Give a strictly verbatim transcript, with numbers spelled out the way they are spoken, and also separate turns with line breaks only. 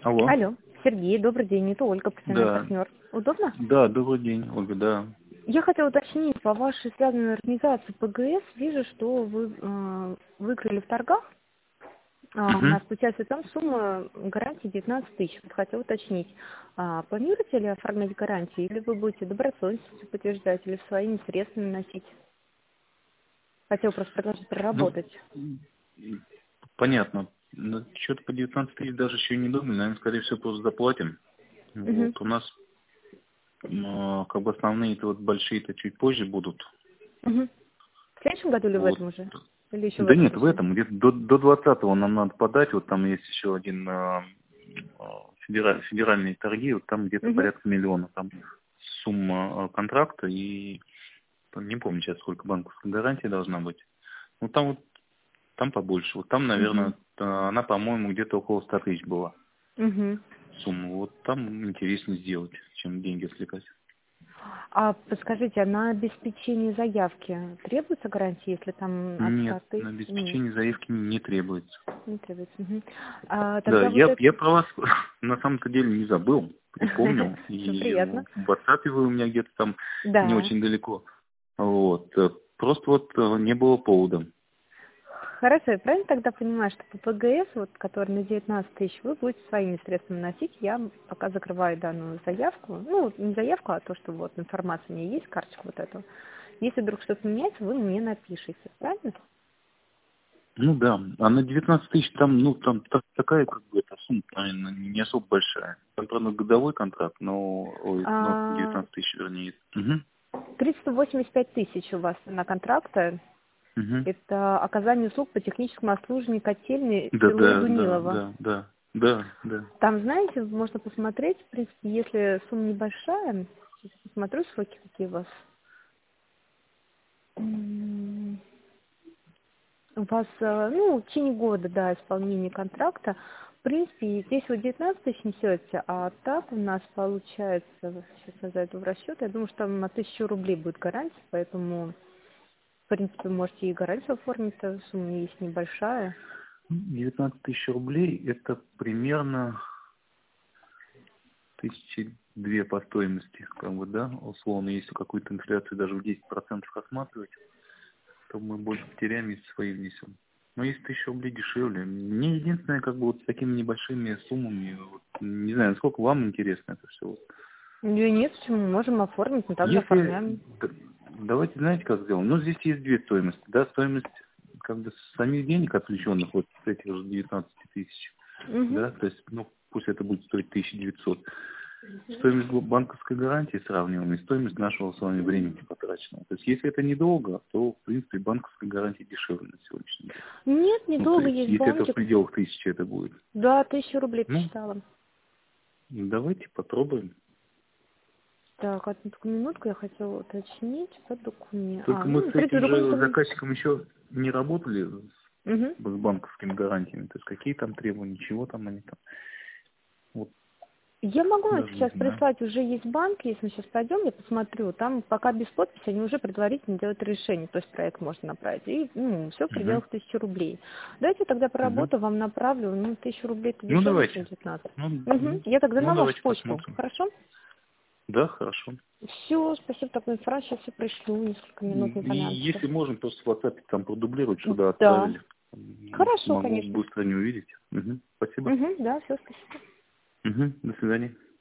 Алло.
Алло, Сергей, добрый день, это Ольга, профессиональный
Да.
партнер. Удобно?
Да, добрый день, Ольга, да.
Я хотела уточнить, по вашей связанной организации ПГС, вижу, что вы э, выиграли в торгах. А, у
Угу.
нас получается там сумма гарантии девятнадцать тысяч. Вот хотела уточнить, а, планируете ли оформлять гарантии, или вы будете добросовестностью подтверждать, или своими средствами носить? Хотела просто предложить
Ну,
проработать.
понятно. Но что-то по девятнадцать тысяч даже еще не думали, наверное, скорее всего, просто заплатим.
Угу.
Вот, у нас э, как бы основные-то вот большие-то чуть позже будут.
Угу. В следующем году или в
Вот.
этом уже? Или еще в
Да
этом
нет, в
году?
этом, где-то до, до двадцатого нам надо подать, вот там есть еще один э, э, федераль- федеральные торги, вот там где-то
Угу.
порядка миллиона, там сумма э, контракта, и там не помню сейчас, сколько банковской гарантии должна быть. Ну там вот там побольше. Вот там,
Угу.
наверное, она, по-моему, где-то около ста тысяч была
Угу.
сумма. Вот там интереснее сделать, чем деньги слекать.
А подскажите, а на обеспечение заявки требуется гарантия, если там от
Нет,
ста тысяч?
на
Нет,
обеспечение заявки не требуется.
не требуется. Мгм. А,
Да,
тогда вот
я, я
это...
про вас на самом-то деле не забыл, припомнил.
Все
И
приятно.
в WhatsApp вы у меня где-то там не
Да.
очень далеко. Вот. э, Просто вот э, не было повода.
Хорошо, я правильно тогда понимаю, что по ПГС, вот, который на девятнадцать тысяч, вы будете своими средствами носить. Я пока закрываю данную заявку. Ну, не заявку, а то, что вот информация у меня есть, карточку вот эту. Если вдруг что-то меняется, вы мне напишите. Правильно?
Ну да, а на девятнадцать тысяч там, ну, там та- такая, как бы, эта сумма, наверное, не особо большая. Там, правда, годовой контракт, но, ой, ну,
А,
девятнадцать тысяч, вернее. Угу,
триста восемьдесят пять тысяч у вас на контракта.
угу.
Это оказание услуг по техническому обслуживанию котельной
Да,
село
да, да,
Дунилово.
да, да, да, да.
Там, знаете, можно посмотреть, в принципе, если сумма небольшая, сейчас посмотрю сроки, какие у вас. М, У вас, э, ну, в течение года, да, исполнение контракта. В принципе, здесь вот девятнадцать тысяч несете, а так у нас получается, сейчас я зайду в расчет, я думаю, что там на тысячу рублей будет гарантия, поэтому, в принципе, можете и гарантию оформить, та сумма есть небольшая.
девятнадцать тысяч рублей, это примерно тысячи две по стоимости, как бы, да, условно, если какую-то инфляцию даже в десять процентов рассматривать, то мы больше потеряем, если свои внесем. Но если тысяча рублей дешевле. Мне единственное, как бы вот с такими небольшими суммами, вот, не знаю, насколько вам интересно это все. Вот.
Нет, нет, почему? Можем оформить, мы также
Если,
оформляем.
д- давайте, знаете, как сделаем? Ну, здесь есть две стоимости, да, стоимость как бы самих денег отвлеченных, вот с этих же девятнадцать тысяч,
Угу.
да, то есть, ну, пусть это будет стоить тысяча девятьсот. Стоимость бу- банковской гарантии сравниваем и стоимость нашего с вами времени потраченного. То есть, если это недолго, то, в принципе, банковская гарантия дешевле на сегодняшний день.
Нет,
Ну, то
недолго
есть,
есть
если это в
банки.
пределах тысячи это будет.
Да, тысячу рублей
Ну,
посчитала.
давайте попробуем.
Так, одну такую минутку я хотела уточнить по документам. А,
Только мы
ну, в
с
принципе,
этим же
документам...
заказчиком еще не работали
Угу.
с банковскими гарантиями. То есть, какие там требования, чего там они там. Вот,
Я могу вам
даже не
сейчас
знаю.
прислать, уже есть банк, если мы сейчас пойдем, я посмотрю, там пока без подписи они уже предварительно делают решение, то есть проект можно направить, и ну, все в
Угу,
пределах тысячи рублей. Давайте я тогда по
угу.
работу вам направлю, ну, тысячу рублей это
Ну,
дешевле, чем
давайте.
девятнадцать.
Ну,
Угу.
ну,
Я тогда
ну,
на вашу
давайте
почту,
посмотрим.
хорошо?
Да, хорошо.
Все, спасибо, такую информацию, сейчас все пришлю, несколько минут не
И
понадобится.
если можно, просто в WhatsApp там продублировать, что да,
Да.
отправили.
Хорошо,
Могу
конечно.
быстро не увидеть. Угу. Спасибо.
Угу, да, все, спасибо.
Угу. До свидания.